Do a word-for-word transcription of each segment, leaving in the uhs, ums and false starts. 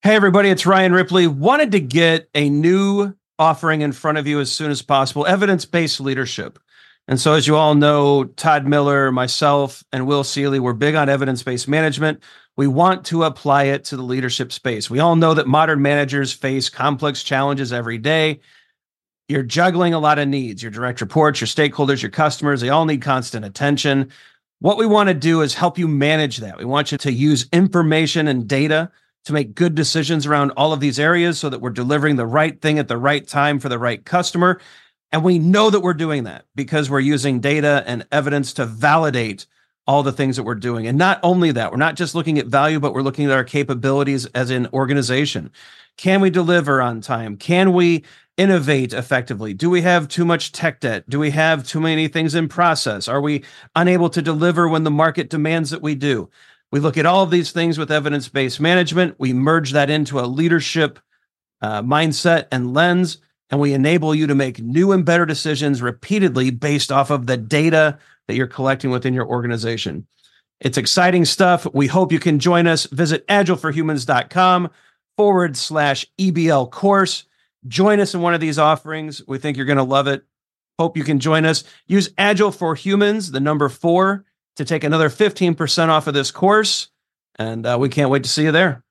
Hey, everybody, it's Ryan Ripley. Wanted to get a new offering in front of you as soon as possible, evidence-based leadership. And so as you all know, Todd Miller, myself, and Will Seeley, we're big on evidence-based management. We want to apply it to the leadership space. We all know that modern managers face complex challenges every day. You're juggling a lot of needs, your direct reports, your stakeholders, your customers, they all need constant attention. What we want to do is help you manage that. We want you to use information and data to make good decisions around all of these areas so that we're delivering the right thing at the right time for the right customer. And we know that we're doing that because we're using data and evidence to validate all the things that we're doing. And not only that, we're not just looking at value, but we're looking at our capabilities as an organization. Can we deliver on time? Can we innovate effectively? Do we have too much tech debt? Do we have too many things in process? Are we unable to deliver when the market demands that we do? We look at all of these things with evidence-based management. We merge that into a leadership uh, mindset and lens, and we enable you to make new and better decisions repeatedly based off of the data that you're collecting within your organization. It's exciting stuff. We hope you can join us. Visit agileforhumans.com forward slash EBL course. Join us in one of these offerings. We think you're going to love it. Hope you can join us. Use Agile for Humans, the number four, to take another fifteen percent off of this course. And uh, we can't wait to see you there.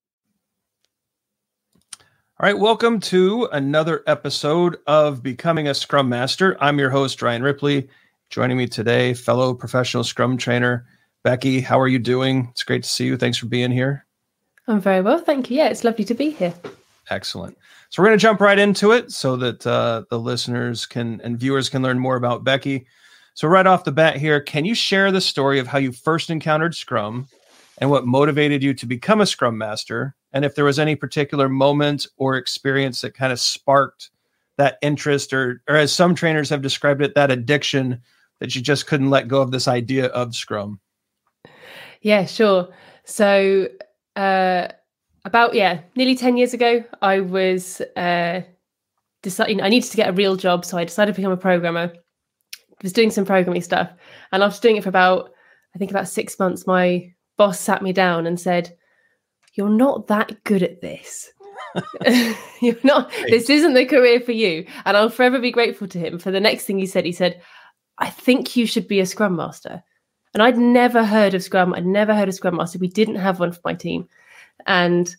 All right, welcome to another episode of Becoming a Scrum Master. I'm your host, Ryan Ripley. Joining me today, fellow professional Scrum trainer, Becky. How are you doing? It's great to see you. Thanks for being here. I'm very well, thank you. Yeah, it's lovely to be here. Excellent. So we're going to jump right into it so that uh, the listeners can and viewers can learn more about Becky. So right off the bat here, can you share the story of how you first encountered Scrum and what motivated you to become a Scrum Master? And if there was any particular moment or experience that kind of sparked that interest, or, or as some trainers have described it, that addiction that you just couldn't let go of this idea of Scrum? Yeah, sure. So uh, about, yeah, nearly ten years ago, I was uh, deciding I needed to get a real job. So I decided to become a programmer. Was doing some programming stuff. And after doing it for about, I think about six months, my boss sat me down and said, "You're not that good at this. You're not, this isn't the career for you." And I'll forever be grateful to him for the next thing he said. He said, "I think you should be a Scrum Master." And I'd never heard of Scrum. I'd never heard of Scrum Master. We didn't have one for my team. And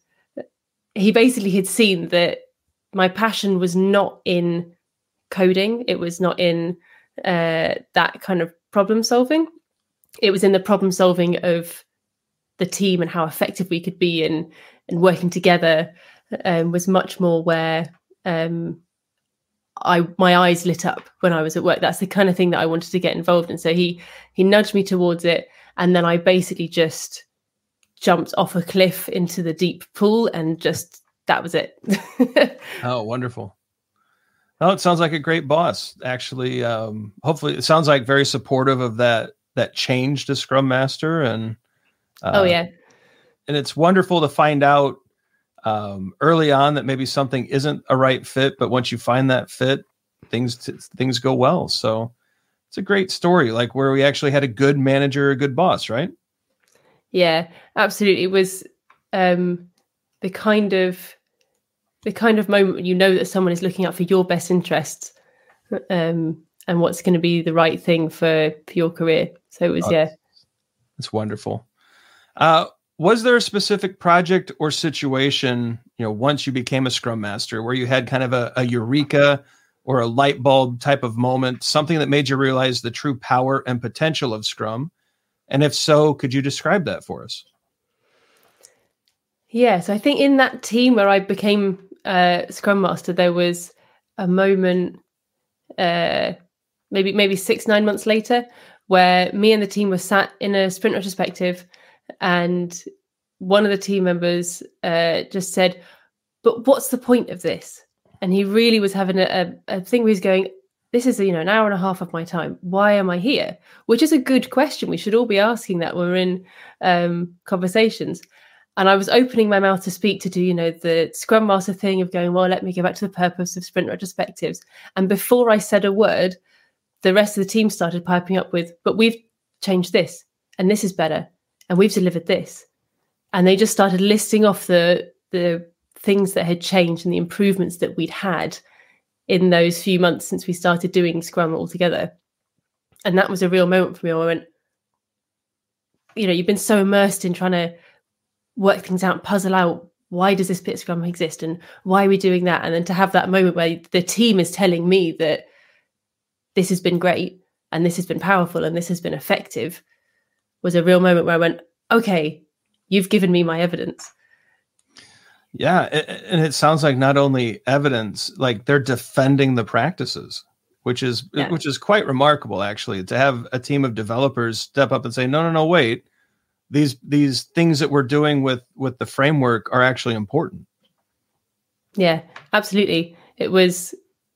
he basically had seen that my passion was not in coding. It was not in uh, that kind of problem solving. It was in the problem solving of the team and how effective we could be in and working together um, was much more where um, I my eyes lit up when I was at work. That's the kind of thing that I wanted to get involved in. So he he nudged me towards it, and then I basically just jumped off a cliff into the deep pool, and just that was it. Oh, wonderful. Oh, it sounds like a great boss, actually. Um, hopefully, it sounds like very supportive of that that change to Scrum Master, and uh, oh yeah, and it's wonderful to find out um, early on that maybe something isn't a right fit, but once you find that fit, things t- things go well. So it's a great story, like where we actually had a good manager, a good boss, right? Yeah, absolutely. It was um, the kind of the kind of moment when you know that someone is looking out for your best interests um, and what's going to be the right thing for, for your career. So it was, oh, yeah. It's wonderful. Uh, was there a specific project or situation, you know, once you became a Scrum Master where you had kind of a, a eureka or a light bulb type of moment, something that made you realize the true power and potential of Scrum? And if so, could you describe that for us? Yeah, so I think in that team where I became uh, Scrum Master, there was a moment, uh, maybe maybe six, nine months later, where me and the team were sat in a sprint retrospective, and one of the team members uh, just said, "But what's the point of this?" And he really was having a, a, a thing where he's going, "This is, you know, an hour and a half of my time. Why am I here?" Which is a good question. We should all be asking that when we're in um, conversations. And I was opening my mouth to speak to do, you know, the Scrum Master thing of going, well, let me go back to the purpose of sprint retrospectives. And before I said a word, the rest of the team started piping up with, "But we've changed this, and this is better, and we've delivered this." And they just started listing off the the things that had changed and the improvements that we'd had in those few months since we started doing Scrum all together. And that was a real moment for me. I went, you know, you've been so immersed in trying to work things out, puzzle out, why does this bit of Scrum exist and why are we doing that? And then to have that moment where the team is telling me that this has been great and this has been powerful and this has been effective was a real moment where I went, okay, you've given me my evidence. Yeah. And it sounds like not only evidence, like they're defending the practices, which is, yeah. which is quite remarkable, actually, to have a team of developers step up and say, no, no, no, wait, these, these things that we're doing with, with the framework are actually important. Yeah, absolutely. It was,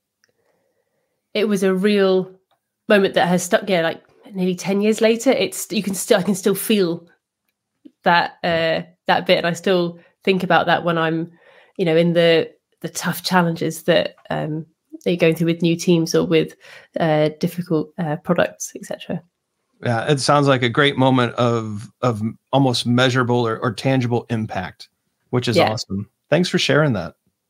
it was a real moment that has stuck. Yeah. Like nearly ten years later, it's, you can still, I can still feel that, uh, that bit. And I still think about that when I'm, you know, in the the tough challenges that um, you're going through with new teams or with uh, difficult uh, products, et cetera. Yeah, it sounds like a great moment of of almost measurable or, or tangible impact, which is yeah. awesome. Thanks for sharing that.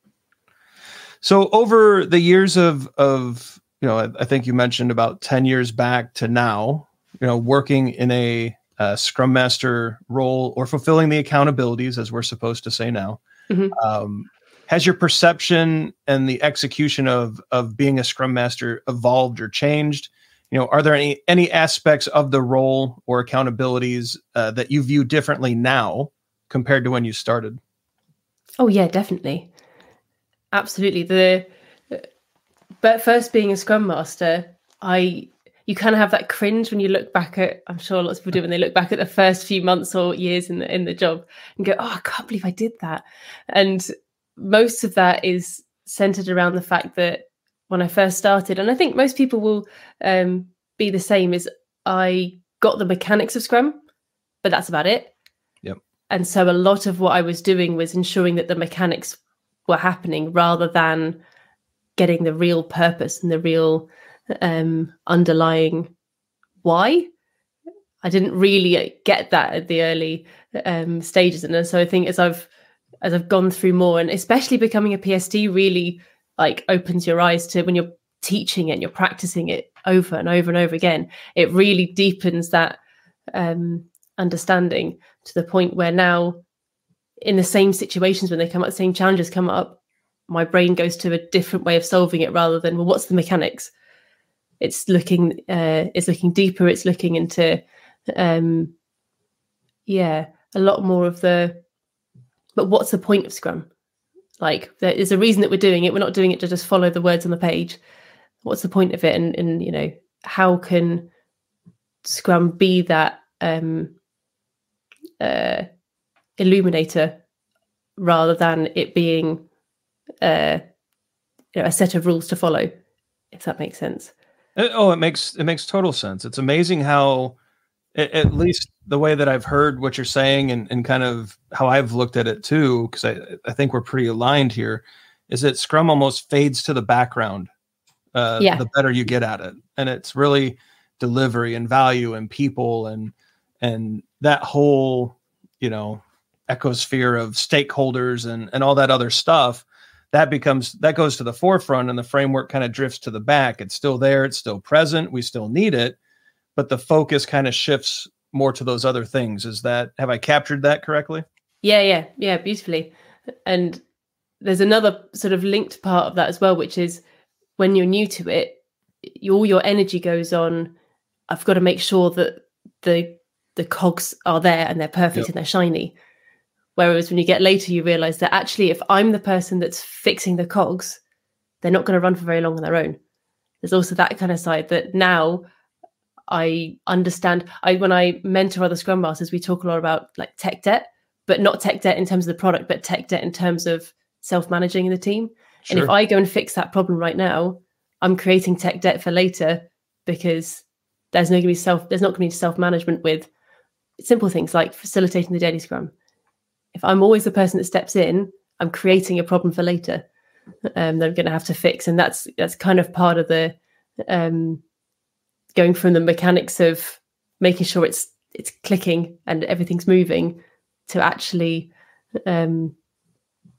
So over the years of of you know, I, I think you mentioned about ten years back to now, you know, working in a Uh, Scrum Master role or fulfilling the accountabilities, as we're supposed to say now. Mm-hmm. Um, has your perception and the execution of of being a Scrum Master evolved or changed? You know, are there any any aspects of the role or accountabilities uh, that you view differently now compared to when you started? Oh yeah, definitely, absolutely. The but first, being a Scrum Master, I. You kind of have that cringe when you look back at, I'm sure lots of people do when they look back at the first few months or years in the in the job and go, oh, I can't believe I did that. And most of that is centered around the fact that when I first started, and I think most people will um, be the same, is I got the mechanics of Scrum, but that's about it. Yep. And so a lot of what I was doing was ensuring that the mechanics were happening rather than getting the real purpose and the real um underlying why. I didn't really get that at the early um stages, and so I think as I've as I've gone through more, and especially becoming a P S D really like opens your eyes to when you're teaching it and you're practicing it over and over and over again, it really deepens that um understanding to the point where now in the same situations when they come up, the same challenges come up, my brain goes to a different way of solving it rather than, well, what's the mechanics? It's looking, uh, it's looking deeper. It's looking into, um, yeah, a lot more of the. But what's the point of Scrum? Like, there is a reason that we're doing it. We're not doing it to just follow the words on the page. What's the point of it? And, and you know, how can Scrum be that um, uh, illuminator rather than it being uh, you know, a set of rules to follow? If that makes sense. Oh, it makes it makes total sense. It's amazing how, at least the way that I've heard what you're saying and, and kind of how I've looked at it too, because I, I think we're pretty aligned here, is that Scrum almost fades to the background uh, yeah. the better you get at it. And it's really delivery and value and people and and that whole, you know, ecosphere of stakeholders and, and all that other stuff. That becomes, that goes to the forefront and the framework kind of drifts to the back. It's still there. It's still present. We still need it, but the focus kind of shifts more to those other things. Is that, have I captured that correctly? Yeah, yeah, yeah, beautifully. And there's another sort of linked part of that as well, which is when you're new to it, all your energy goes on, I've got to make sure that the the cogs are there and they're perfect yep. and they're shiny. Whereas when you get later, you realize that actually, if I'm the person that's fixing the cogs, they're not going to run for very long on their own. There's also that kind of side that now I understand. I when I mentor other Scrum Masters, we talk a lot about like tech debt, but not tech debt in terms of the product, but tech debt in terms of self-managing in the team. Sure. And if I go and fix that problem right now, I'm creating tech debt for later because there's not going to be self. There's not going to be self-management with simple things like facilitating the daily Scrum. If I'm always the person that steps in, I'm creating a problem for later um, that I'm going to have to fix. And that's that's kind of part of the um, going from the mechanics of making sure it's it's clicking and everything's moving to actually um,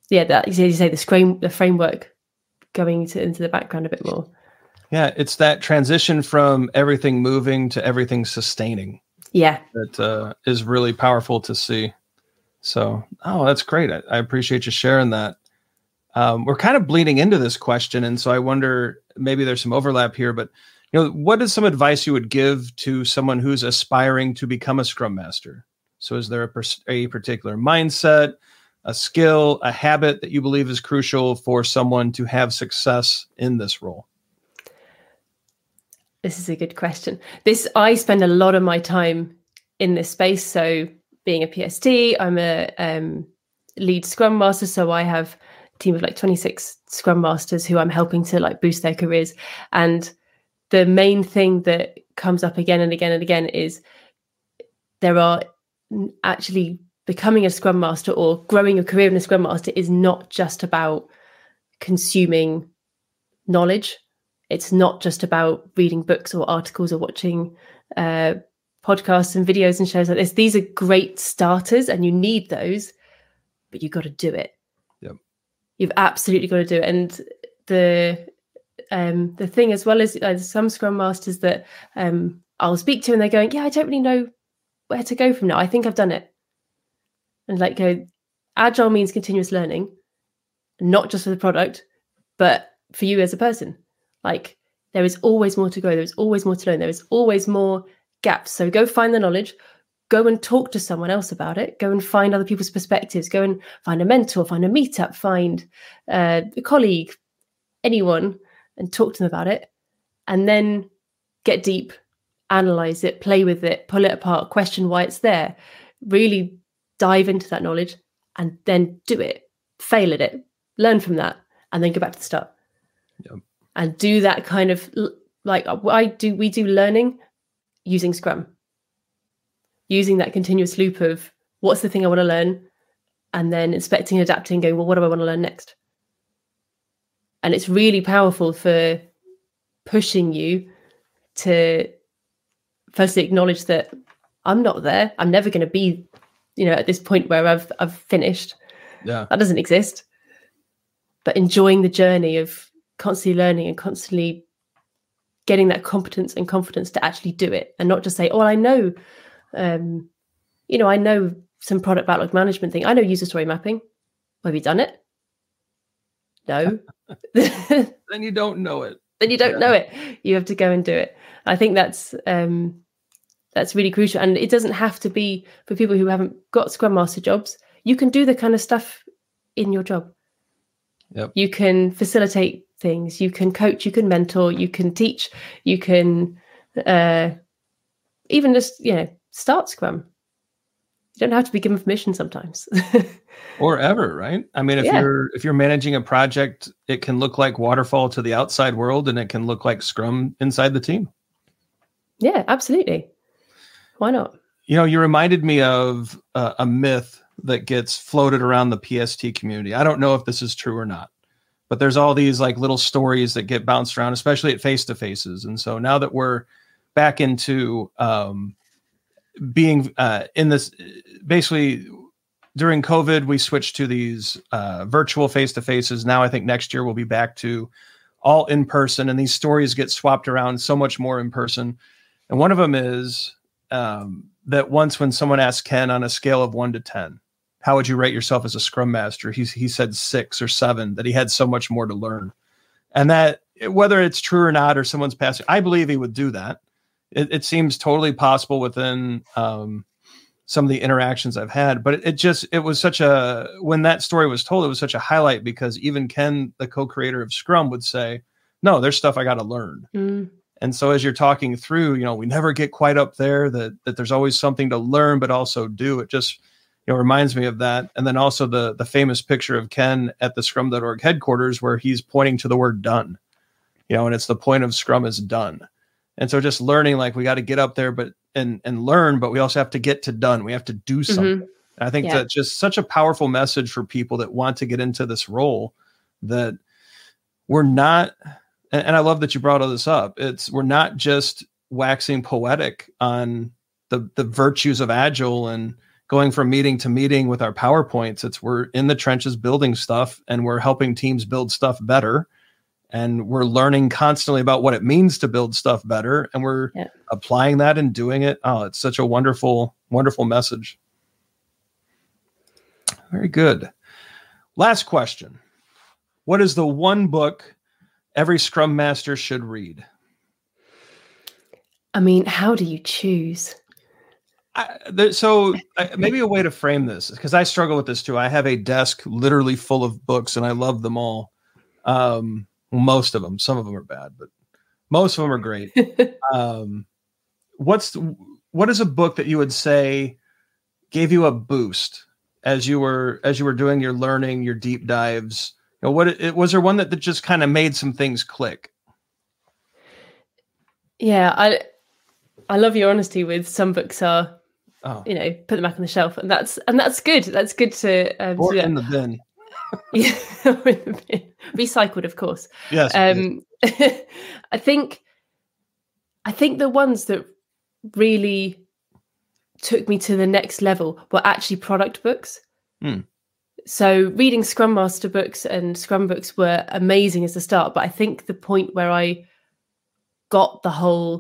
yeah, that you say the frame, the framework going to, into the background a bit more. Yeah, it's that transition from everything moving to everything sustaining. Yeah, that uh, is really powerful to see. So, oh, that's great. I, I appreciate you sharing that. Um, we're kind of bleeding into this question, and so I wonder maybe there's some overlap here. But you know, what is some advice you would give to someone who's aspiring to become a Scrum Master? So, is there a, pers- a particular mindset, a skill, a habit that you believe is crucial for someone to have success in this role? This is a good question. This I spend a lot of my time in this space. So, being a P S T, I'm a um, lead Scrum Master. So I have a team of like twenty-six Scrum Masters who I'm helping to like boost their careers. And the main thing that comes up again and again and again is there are actually becoming a Scrum Master or growing a career in a Scrum Master is not just about consuming knowledge. It's not just about reading books or articles or watching uh, podcasts and videos and shows like this. These are great starters and you need those, but you've got to do it. Yep. You've absolutely got to do it. And the um, the thing as well is uh, some Scrum Masters that um, I'll speak to and they're going, yeah, I don't really know where to go from now. I think I've done it. And like, go, agile means continuous learning, not just for the product, but for you as a person. Like there is always more to go. There's always more to learn. There is always more gaps. So go find the knowledge, go and talk to someone else about it. Go and find other people's perspectives. Go and find a mentor, find a meetup, find uh, a colleague, anyone, and talk to them about it. And then get deep, analyze it, play with it, pull it apart, question why it's there. Really dive into that knowledge and then do it, fail at it, learn from that, and then go back to the start. Yep. And do that kind of like I do. We do learning using Scrum, using that continuous loop of what's the thing I want to learn, and then inspecting, adapting, going, well, what do I want to learn next? And it's really powerful for pushing you to firstly acknowledge that I'm not there. I'm never going to be, you know, at this point where I've I've finished. Yeah, that doesn't exist. But enjoying the journey of constantly learning and constantly getting that competence and confidence to actually do it and not just say, oh, I know, um, you know, I know some product backlog management thing. I know user story mapping. Have you done it? No. Then you don't know it. Then you don't yeah. know it. You have to go and do it. I think that's um, that's really crucial. And it doesn't have to be for people who haven't got Scrum Master jobs. You can do the kind of stuff in your job. Yep. You can facilitate things, you can coach, you can mentor, you can teach, you can uh, even just, you know, start Scrum. You don't have to be given permission sometimes. Or ever, right? I mean, if yeah. you're if you're managing a project, it can look like waterfall to the outside world and it can look like Scrum inside the team. Yeah, absolutely. Why not? You know, you reminded me of uh, a myth that gets floated around the P S T community. I don't know if this is true or not, but there's all these like little stories that get bounced around, especially at face-to-faces. And so now that we're back into um, being uh, in this, basically during COVID, we switched to these uh, virtual face-to-faces. Now I think next year we'll be back to all in person, and these stories get swapped around so much more in person. And one of them is um, that once when someone asked Ken on a scale of one to ten, how would you rate yourself as a Scrum Master? He, he said six or seven, that he had so much more to learn. And that whether it's true or not, or someone's passing, I believe he would do that. It, it seems totally possible within um, some of the interactions I've had, but it, it just, it was such a, when that story was told, it was such a highlight because even Ken, the co-creator of Scrum, would say, no, there's stuff I got to learn. Mm. And so as you're talking through, you know, we never get quite up there, that, that there's always something to learn, but also do. It just, you know, reminds me of that. And then also the the famous picture of Ken at the scrum dot org headquarters where he's pointing to the word done, you know, and it's the point of Scrum is done. And so just learning, like we got to get up there, but and and learn, but we also have to get to done. We have to do something. Mm-hmm. I think yeah. that's just such a powerful message for people that want to get into this role, that we're not, and, and I love that you brought all this up. It's, we're not just waxing poetic on the the virtues of Agile and going from meeting to meeting with our PowerPoints. It's we're in the trenches building stuff, and we're helping teams build stuff better. And we're learning constantly about what it means to build stuff better. And we're yeah. applying that and doing it. Oh, it's such a wonderful, wonderful message. Very good. Last question. What is the one book every Scrum Master should read? I mean, how do you choose? I, there, so I, maybe a way to frame this, because I struggle with this too. I have a desk literally full of books, and I love them all. Um, most of them. Some of them are bad, but most of them are great. um, what's the, what is a book that you would say gave you a boost as you were as you were doing your learning, your deep dives? You know, what it, was there one that, that just kind of made some things click? Yeah, I I love your honesty with some books are, oh. you know, put them back on the shelf, and that's and that's good. That's good to um, or to, in the bin. Yeah, recycled, of course. Yes. Um, I think I think the ones that really took me to the next level were actually product books. Hmm. So reading Scrum Master books and Scrum books were amazing as a start, but I think the point where I got the whole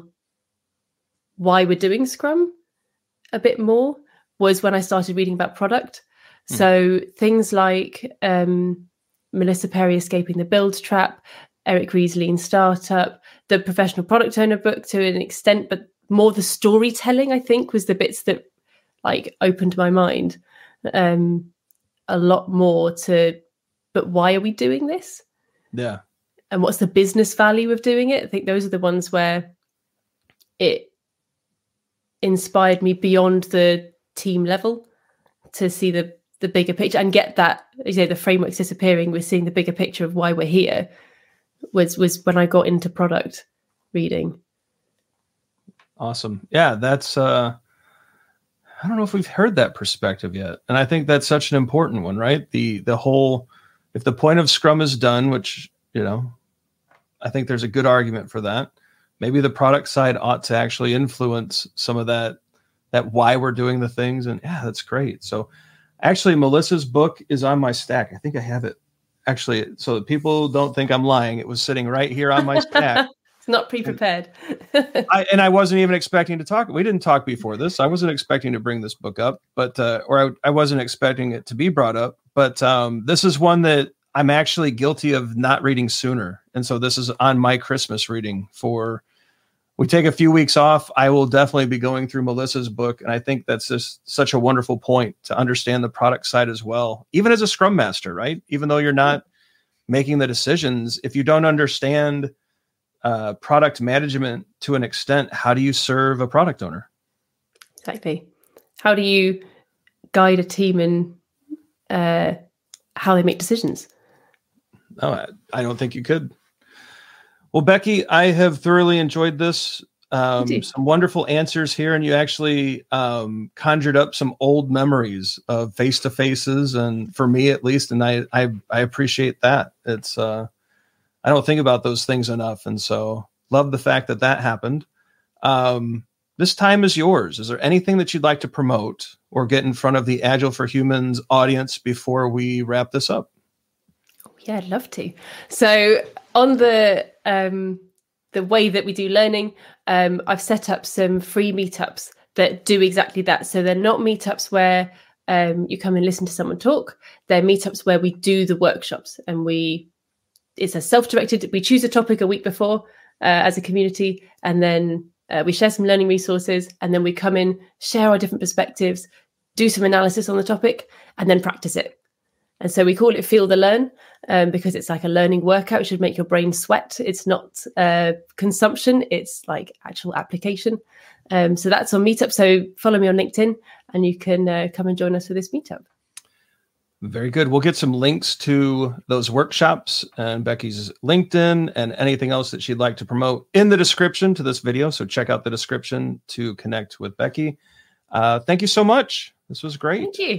why we're doing Scrum a bit more was when I started reading about product. Hmm. So things like um, Melissa Perry, Escaping the Build Trap, Eric Ries's Lean Startup, the Professional Product Owner book to an extent, but more the storytelling, I think, was the bits that like opened my mind um, a lot more to, but why are we doing this? Yeah. And what's the business value of doing it? I think those are the ones where it inspired me beyond the team level to see the the bigger picture and get that, you know, the frameworks disappearing. We're seeing the bigger picture of why we're here was was when I got into product reading. Awesome. Yeah, that's uh I don't know if we've heard that perspective yet. And I think that's such an important one, right? The the whole, if the point of Scrum is done, which, you know, I think there's a good argument for that. Maybe the product side ought to actually influence some of that, that why we're doing the things. And yeah, that's great. So actually, Melissa's book is on my stack. I think I have it actually, so that people don't think I'm lying. It was sitting right here on my stack. It's not pre-prepared. I, and I wasn't even expecting to talk. We didn't talk before this. I wasn't expecting to bring this book up, but uh, or I, I wasn't expecting it to be brought up. But um, this is one that I'm actually guilty of not reading sooner. And so this is on my Christmas reading for, we take a few weeks off. I will definitely be going through Melissa's book. And I think that's just such a wonderful point to understand the product side as well, even as a Scrum Master, right? Even though you're not making the decisions, if you don't understand uh, product management to an extent, how do you serve a product owner? Exactly. How do you guide a team in uh, how they make decisions? No, I, I don't think you could. Well, Becky, I have thoroughly enjoyed this. Um, some wonderful answers here, and you actually um, conjured up some old memories of face-to-faces, and for me at least, and I I, I appreciate that. It's uh, I don't think about those things enough, and so love the fact that that happened. Um, this time is yours. Is there anything that you'd like to promote or get in front of the Agile for Humans audience before we wrap this up? Yeah, I'd love to. So on the um, the way that we do learning, um, I've set up some free meetups that do exactly that. So they're not meetups where um, you come and listen to someone talk. They're meetups where we do the workshops, and we it's a self-directed. We choose a topic a week before uh, as a community, and then uh, we share some learning resources, and then we come in, share our different perspectives, do some analysis on the topic, and then practice it. And so we call it Feel the Learn um, because it's like a learning workout. It should make your brain sweat. It's not uh, consumption. It's like actual application. Um, so that's on Meetup. So follow me on LinkedIn and you can uh, come and join us for this Meetup. Very good. We'll get some links to those workshops and Becky's LinkedIn and anything else that she'd like to promote in the description to this video. So check out the description to connect with Becky. Uh, thank you so much. This was great. Thank you.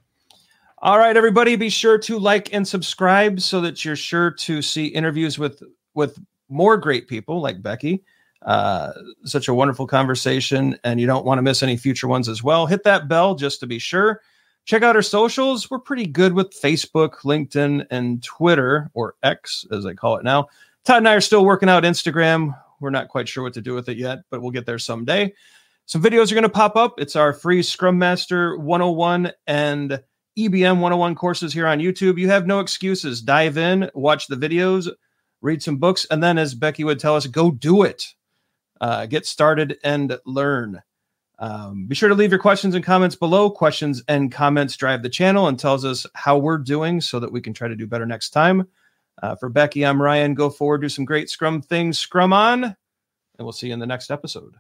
All right, everybody, be sure to like and subscribe so that you're sure to see interviews with, with more great people like Becky. Uh, such a wonderful conversation, and you don't want to miss any future ones as well. Hit that bell just to be sure. Check out our socials. We're pretty good with Facebook, LinkedIn, and Twitter, or X, as I call it now. Todd and I are still working out Instagram. We're not quite sure what to do with it yet, but we'll get there someday. Some videos are going to pop up. It's our free Scrum Master one oh one and E B M one oh one courses here on YouTube. You have no excuses. Dive in, watch the videos, read some books, and then, as Becky would tell us, go do it. Uh, get started and learn. Um, be sure to leave your questions and comments below. Questions and comments drive the channel and tells us how we're doing so that we can try to do better next time. Uh, for Becky, I'm Ryan. Go forward, do some great Scrum things. Scrum on, and we'll see you in the next episode.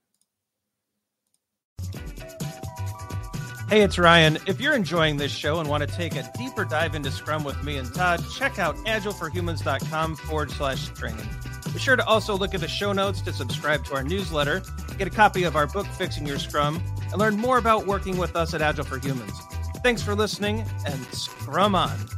Hey, it's Ryan. If you're enjoying this show and want to take a deeper dive into Scrum with me and Todd, check out agileforhumans.com forward slash training. Be sure to also look at the show notes to subscribe to our newsletter, get a copy of our book, Fixing Your Scrum, and learn more about working with us at Agile for Humans. Thanks for listening, and Scrum on.